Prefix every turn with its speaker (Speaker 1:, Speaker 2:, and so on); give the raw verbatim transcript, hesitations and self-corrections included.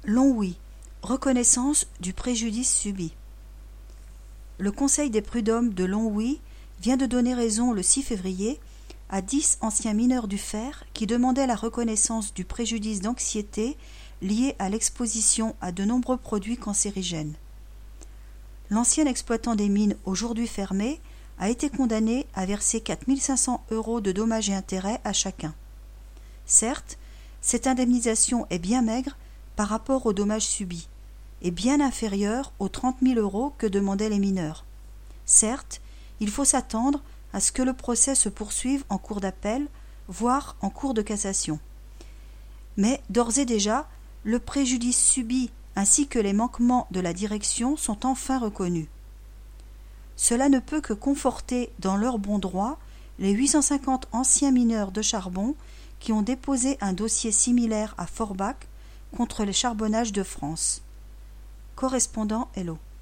Speaker 1: Longwy, reconnaissance du préjudice subi. Le Conseil des prud'hommes de Longwy vient de donner raison le six février à dix anciens mineurs du fer qui demandaient la reconnaissance du préjudice d'anxiété lié à l'exposition à de nombreux produits cancérigènes. L'ancien exploitant des mines aujourd'hui fermées a été condamné à verser quatre mille cinq cents euros de dommages et intérêts à chacun. Certes, cette indemnisation est bien maigre par rapport aux dommages subis, et bien inférieure aux trente mille euros que demandaient les mineurs. Certes, il faut s'attendre à ce que le procès se poursuive en cour d'appel, voire en cour de cassation. Mais d'ores et déjà, le préjudice subi ainsi que les manquements de la direction sont enfin reconnus. Cela ne peut que conforter dans leur bon droit les huit cent cinquante anciens mineurs de charbon qui ont déposé un dossier similaire à Forbach contre les charbonnages de France. Correspondant Hello.